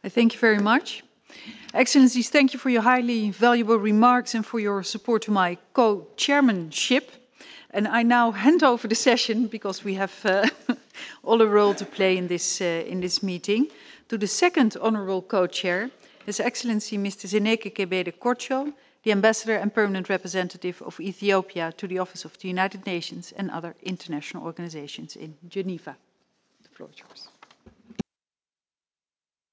Thank you very much. Excellencies, thank you for your highly valuable remarks and for your support to my co-chairmanship. And I now hand over the session, because we have all a role to play in this meeting, to the second honourable co-chair, His Excellency Mr. Zeneke Kebede Korcho, the Ambassador and Permanent Representative of Ethiopia to the Office of the United Nations and other international organizations in Geneva. The floor is yours.